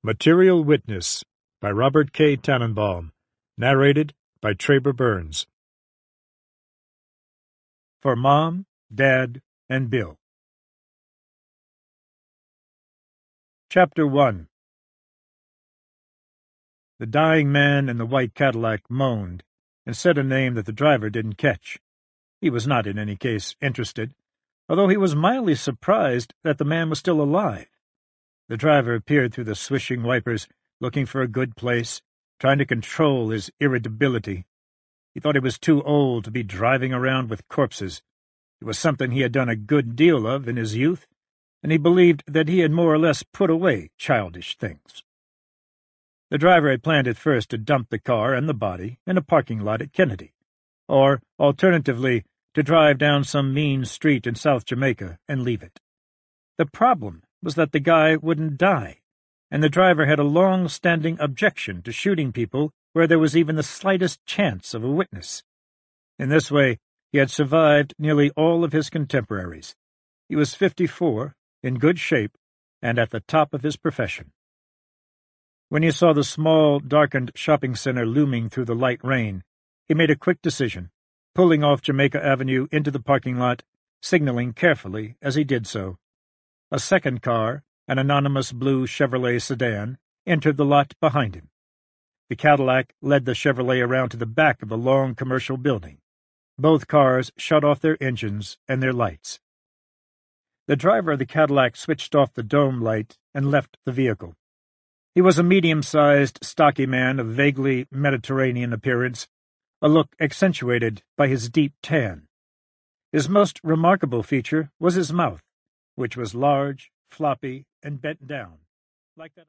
Material Witness by Robert K. Tannenbaum. Narrated by Traber Burns. For Mom, Dad, and Bill. Chapter 1. The dying man in the white Cadillac moaned and said a name that the driver didn't catch. He was not, in any case, interested, although he was mildly surprised that the man was still alive. The driver peered through the swishing wipers, looking for a good place, trying to control his irritability. He thought he was too old to be driving around with corpses. It was something he had done a good deal of in his youth, and he believed that he had more or less put away childish things. The driver had planned at first to dump the car and the body in a parking lot at Kennedy, or, alternatively, to drive down some mean street in South Jamaica and leave it. The problem was that the guy wouldn't die, and the driver had a long-standing objection to shooting people where there was even the slightest chance of a witness. In this way, he had survived nearly all of his contemporaries. He was 54, in good shape, and at the top of his profession. When he saw the small, darkened shopping center looming through the light rain, he made a quick decision, pulling off Jamaica Avenue into the parking lot, signaling carefully as he did so. A second car, an anonymous blue Chevrolet sedan, entered the lot behind him. The Cadillac led the Chevrolet around to the back of the long commercial building. Both cars shut off their engines and their lights. The driver of the Cadillac switched off the dome light and left the vehicle. He was a medium-sized, stocky man of vaguely Mediterranean appearance, a look accentuated by his deep tan. His most remarkable feature was his mouth, which was large, floppy, and bent down, like that.